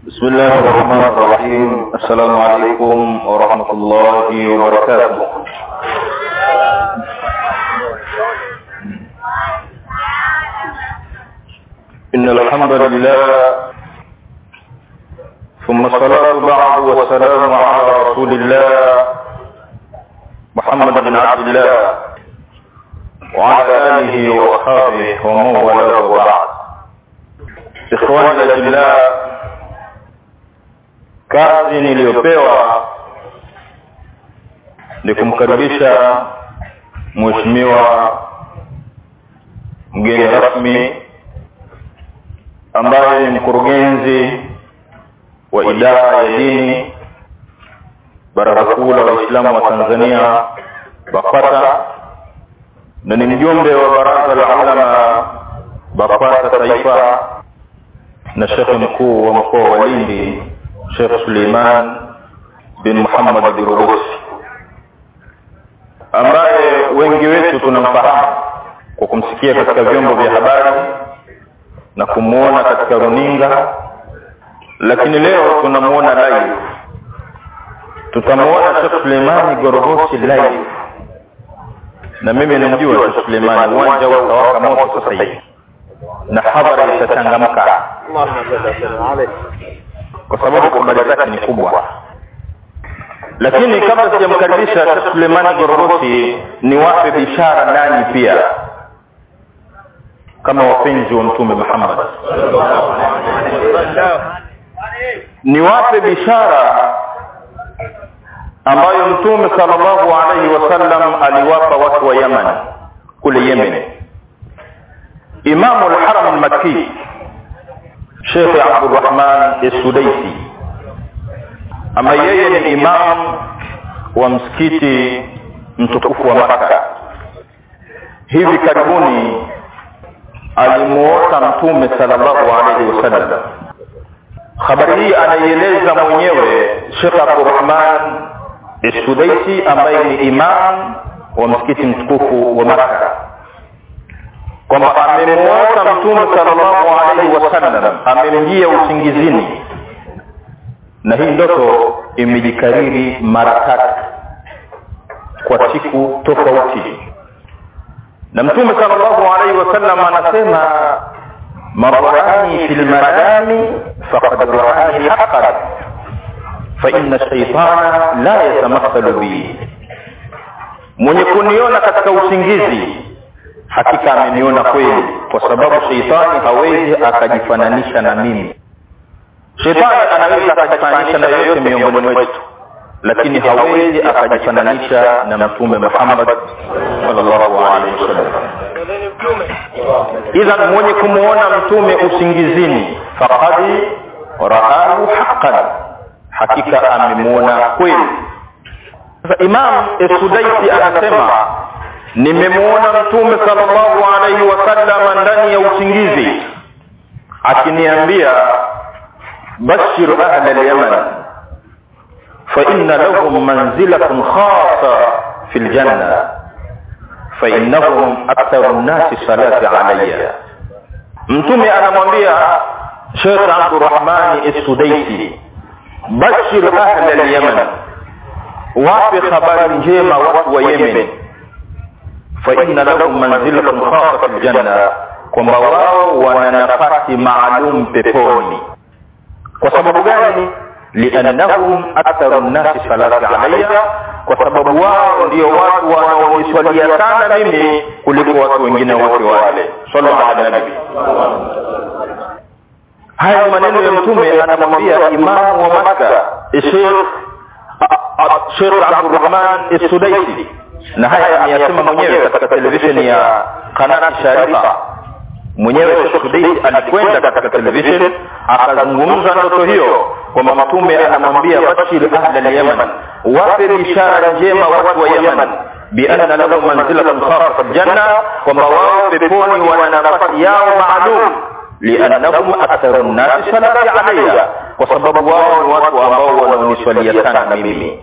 بسم الله الرحمن الرحيم. السلام عليكم ورحمة الله وبركاته. إن الحمد لله ثم الصلاة بعد والسلام على رسول الله محمد بن عبد الله وعلى آله وأصحابه ومن والاه وبعد. إخواني الأجلاء, kazi niliyopewa ni kumkaribisha mheshimiwa mgeni rasmi ambaye ni mkurugenzi wa idara ya dini Baraza Kuu la Waislamu wa Tanzania BAKWATA, na ni mjumbe wa Baraza la Ulama BAKWATA Taifa, na shekhi mkuu wa mkoa wa Lindi Sheikh Suleiman bin Muhammad Birurusi, ambaye wengi wetu tunamfahamu kwa kumsikia katika vyombo vya habari na kumuona katika runinga, lakini leo tunamuona live. Tutamuona Sheikh Suleiman Birurusi live, na mimi namjua Sheikh Suleiman, uwanja utawaka moto sasa hivi na habari itachangamka kwa sababu habari zake ni kubwa. Lakini kabla sijamkaribisha Sheikh Suleiman Birurusi, ni wape bishara nani pia kama wapenzi wa Mtume Muhammad. Ni wape bishara ambayo Mtume sallallahu alaihi wasallam aliwapa watu wa Yemen, kule Yemen. Imamu al-Haram al-Makki Sheikh Abdurrahman As-Sudaisi, ama yeye ni imam wa msikiti mtukufu wa Makkah, hivi karibuni alimuota Mtume sallallahu alaihi wasallam. Habari hii anaieleza mwenyewe Sheikh Abdurrahman As-Sudaisi ambaye ni imam wa msikiti mtukufu wa Makkah, kwamba amemuota Mtume sallallahu alaihi wasallam, amemjia usingizini, na hii ndoto imejikariri mara 3 kwa siku tofauti. Na Mtume sallallahu alaihi wasallam anasema, marani fil manami faqad ra'ani haqqan fa inna shaytana la yatamathalu bi, mwenye kuniona katika usingizi hakika ameniona kweli, kwa sababu sheitani hawezi akajifananisha na mimi. Sheitani anaweza akajifananisha na yoyote miongoni mwetu, lakini hawezi akajifananisha na Mtume Muhammad sallallahu alaihi wasallam. Idhan mwenye kumuona Mtume usingizini faqad ra'ahu haqqan, hakika amemuona kweli. Sasa Imam As-Sudaisi anasema, nimemuona Mtume sallallahu alaihi wasallam ndani ya usingizi akiniambia, bashir ahla al-Yaman fa inna lahum manzilatun khassa fil janna fa innahum aktharu an-nasi salati alayya. Mtume anamwambia Sheikh Abdurrahman As-Sudaisi, bashir ahla al-Yaman, wape habari njema watu wa Yemen, fa inna lahum manzilatun khassa fil janna, kwamba wao wana nafasi maalum peponi. Kwa sababu gani? Liannahum aktharu an-nasi salati alayya, kwa sababu wao ndio watu wanaoniswalia sana mimi kuliko watu wengine wote wale. Sallallahu alaihi nabi. Haya maneno ya Mtume anamwambia Imam wa Makkah Sheikh Abdurrahman As-Sudaisi, na haya ameyasema mwenyewe katika televisheni ya Qanat Sharifa. Mwenyewe Sheikh Sudaisi alikwenda katika television akazungumza ndoto hiyo, kwamba Mtume anamwambia, bashir ahla al-Yaman, wape bishara njema watu wa Yemen, bi anna lahum manzilatun khassa fil janna, kwamba wao peponi wana nafasi yao maalum, liannahum aktharu an-nasi salati alayya, kwa sababu wao ni watu ambao wanaoniswalia sana mimi.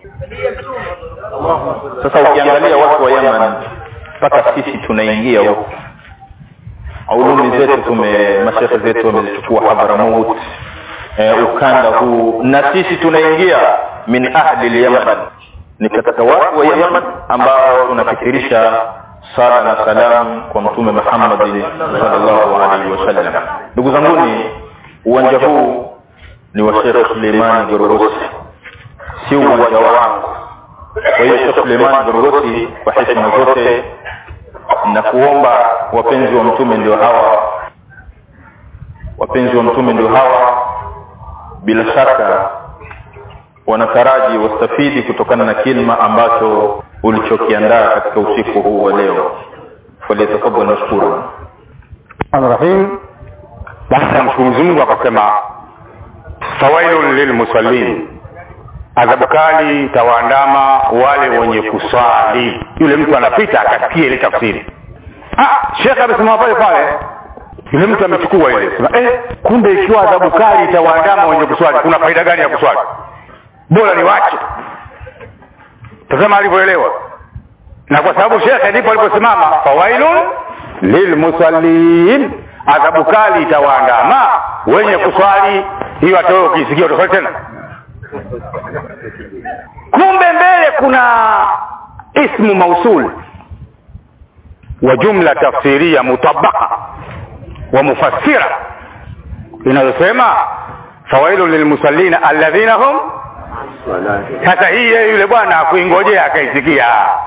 Sasa ukiangalia watu wa Yemen, mpaka sisi tunaingia huko, ulumi zetu mashekhe zetu wamechukua Hadramaut, ukanda huu, na sisi tunaingia min ahli al-Yaman, ni katika watu wa Yaman ambao tunafikirisha sala na salam kwa Mtume Muhammad sallallahu alaihi wasallam. Ndugu zanguni, uwanja huu ni wa Sheikh Suleiman Gorgossi, si uwanja wangu. Kwa hiyo Sheikh Suleiman Gorgossi, kwa heshima zote na kuomba wapenzi wa Mtume ndio hawa, wapenzi wa Mtume ndio hawa, bila shaka wanataraji wastafidi kutokana na kilima ambacho ulichokiandaa katika usiku huu wa leo. Falyatafadhal mashkura. Ar-Rahim. Baada Mwenyezi Mungu akasema fawailul lilmusallin, adhabu kali tawaandama wale wenye kuswali. Yule mtu anapita akasikia ile tafsiri. Sheikh amesema pale yule mtu amechukua ile. Sema kumbe ikiwa adhabu kali tawaandama wenye kuswali, kuna faida gani ya kuswali? Bora ni wache. Tazama alivyoelewa. Na kwa sababu Sheikh ndipo aliposimama fawailun lilmusallin, adhabu kali itawaandama wenye kuswali. Hiyo atao ukisikia utaswali tena. Kumbe mbele kuna ismu mausul wa jumla tafsiria mutabaka wa mufassira inayosema fawailun lilmusallin alladhina hum. Sasa hii yule bwana akuingojea akaisikia.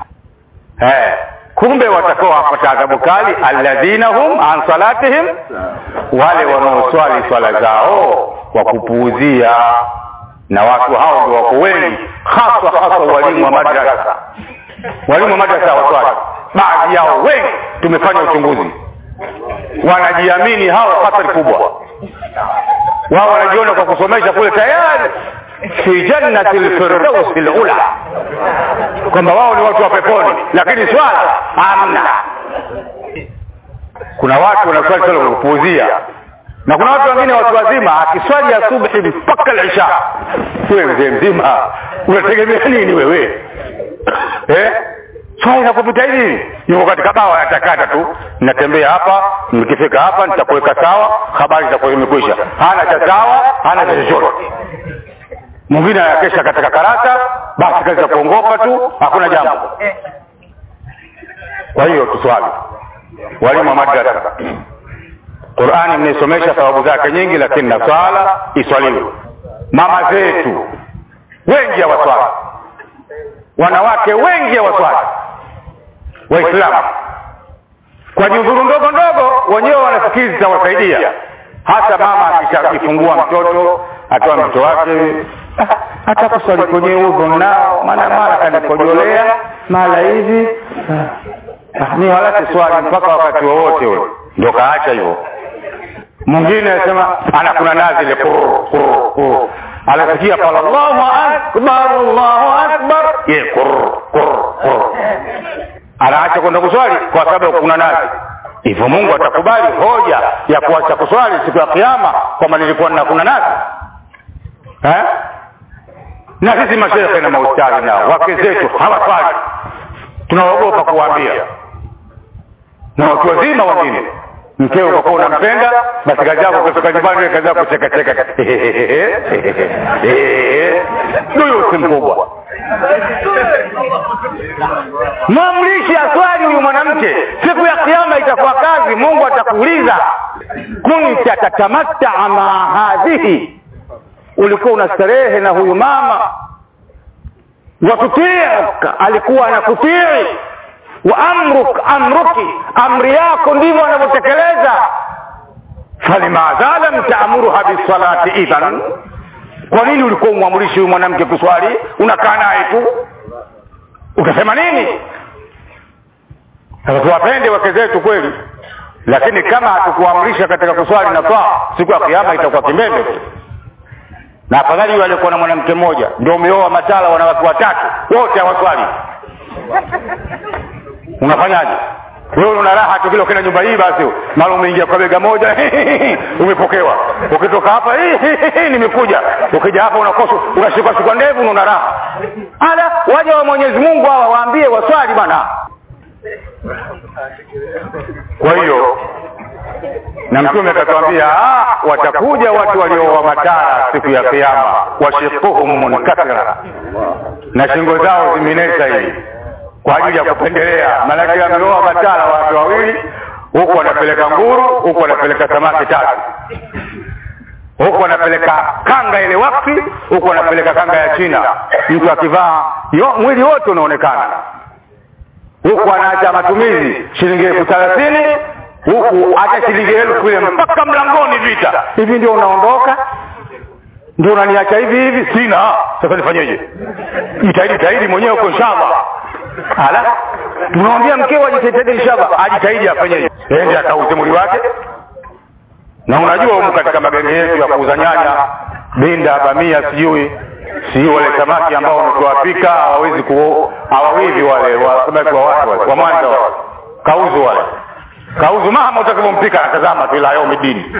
Kumbe watakao wapata adhabu kali alladhina hum an salatihim, wale wanaoswali swala zao kwa kupuuzia. Na watu hao ndio wako wengi, hasa walimu wa madrasa. Walimu wa madrasa waswali, baadhi yao wengi tumefanya uchunguzi, wanajiamini hao hatari kubwa. Wao wanajiona kwa kusomesha kule tayari fi jannatil firdaus al-ula, kwamba wao ni watu wa peponi, lakini swala hamna. Kuna watu wanaswali swala kwa kupuuzia, na kuna watu wengine watu wazima akiswali asubuhi mpaka al-isha. Wewe mzee mzima unategemea nini wewe? Swali inakupita hivi, yuko katika bawa atakata tu, natembea hapa, nikifika hapa nitakuweka sawa, habari zitakuwa zimekwisha. Hana cha sawa, hana cha chochote. Mwingine anakesha katika karata, basi kazi za kuongopa tu, hakuna jambo. Kwa hiyo tuswali. Walimu wa madrasa, Qur'ani mnaisomesha sababu zake nyingi, lakini na swala iswaliwe. Mama zetu wengi hawaswali, wanawake wengi hawaswali. Waislamu kwa nyudhuru ndogo ndogo wenyewe wanafikiri zitawasaidia. Hata mama akishajifungua mtoto, atoa mtoto wake, hata kuswali kwenye udhu nao, mara kanikojolea mara hivi, ni wala swali mpaka wakati wowote ule ndio kaacha hiyo. Mwingine anasema anakuna nazi ile anasikia pala Allahu akbar anaacha kwenda kuswali kwa sababu kuna nazi. Hivyo Mungu atakubali hoja ya kuacha kuswali siku ya kiyama kwamba nilikuwa kuna nazi? Na sisi mashehe na maustadhi nao wake zetu hawaswali, tunaogopa kuwaambia. Na watu wazima wengine, mkeo kwa kuwa unampenda, basi kazi yako kutoka nyumbani kazi yako cheka cheka. Ndio si mkubwa. Mamlishi aswali huyu mwanamke, siku ya kiyama itakuwa kazi. Mungu atakuuliza kunta tatamatta ma hadhihi, ulikuwa unastarehe na huyu mama, watutika alikuwa anakutii, wa amruki amri yako ndivyo anavyotekeleza. Falimadha lam ta'muruha bisalati idhan, kwa nini ulikuwa umwamrishi huyu mwanamke kuswali? Unakaa naye tu, utasema nini? Sasa tuwapende wake zetu kweli, lakini kama hatukuamrisha katika kuswali na toa, siku ya kiyama itakuwa kimbembe. Na afadhali yule alikuwa na mwanamke mmoja, ndio umeoa matala wanawake watatu, wote hawaswali. Unafanyaje? Wewe una raha tu kile ukienda nyumba hii, basi mara umeingia kwa bega moja umepokewa. Ukitoka hapa nimekuja. Ukija hapa unakosa, unashika ndevu na una raha. Waje wa Mwenyezi Mungu hawa waambie waswali bwana. Kwa hiyo Na Mtume akatuambia watakuja watu walioa matara siku ya kiyama, washiquhum munkasira, na shingo zao zimenesa hivi kwa ajili ya kupendelea. Maana ameoa matara watu wawili, huko anapeleka nguru, huko anapeleka samaki tatu, huko anapeleka kanga ile wakfi, huko anapeleka kanga ya China. Mtu akivaa mwili wote unaonekana. Huko anaacha matumizi shilingi 30,000, huku hata shilingi 1,000 ile mpaka mlangoni vita. Hivi ndio unaondoka? Ndio unaniacha hivi hivi? Sina. Sasa nifanyeje? Jitahidi mwenyewe uko inshallah. Tunamwambia mkeo ajitahidi inshallah, ajitahidi afanyeje? Ende akauze mwili wake. Na unajua huko katika magenge yetu ya kuuza nyanya, binda, bamia, sio wale samaki ambao wamekuwapika hawawivi wale samaki wa watu wale wa Mwanza wale. Kauzu mama utakapompika atazama tu ila yao midini.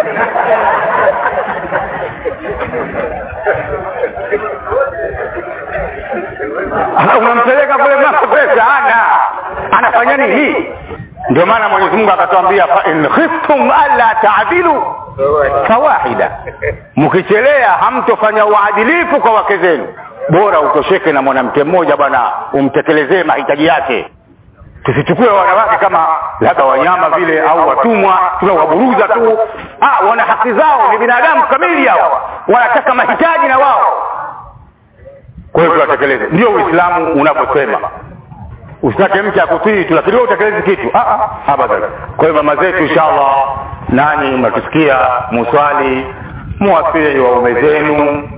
Unampeleka kule mama pesa anafanya nini? Ndio maana Mwenyezi Mungu akatuambia fa in khiftum alla ta'dilu fawahida, mkichelea hamtofanya uadilifu kwa wake zenu, bora utosheke na mwanamke mmoja bwana, umtekelezee mahitaji yake. Tusichukue wanawake kama labda wanyama vile au watumwa tunawaburuza tu. Wana haki zao, ni binadamu kamili hao, wanataka mahitaji na wao. Kwa hiyo tuwatekeleze. Ndio Uislamu unaposema. Usitake mke akutii tu lakini wewe utekeleze kitu. Abadan. Kwa hiyo mama zetu inshallah, nani mnatusikia, muswali, muwafie waume zenu,